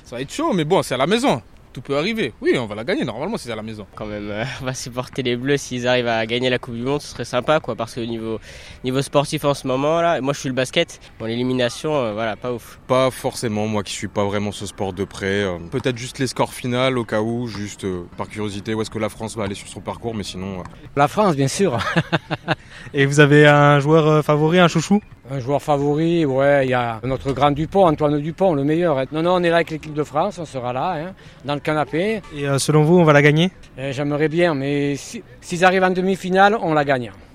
Ça va être chaud, mais bon, c'est à la maison. Tout peut arriver. Oui, on va la gagner normalement si c'est à la maison. Quand même, on va supporter les Bleus s'ils arrivent à gagner la Coupe du Monde, ce serait sympa quoi, parce que niveau sportif en ce moment là, moi je suis le basket, bon l'élimination, voilà, pas ouf. Pas forcément, moi qui suis pas vraiment ce sport de près. Peut-être juste les scores finaux au cas où, juste par curiosité, où est-ce que la France va aller sur son parcours, mais sinon... La France, bien sûr. Et vous avez un joueur favori, un chouchou ? Un joueur favori, ouais, il y a notre grand Dupont, Antoine Dupont, le meilleur. Non, on est là avec l'équipe de France, on sera là, dans le canapé. Et selon vous, on va la gagner ? J'aimerais bien, mais s'ils arrivent en demi-finale, on la gagne.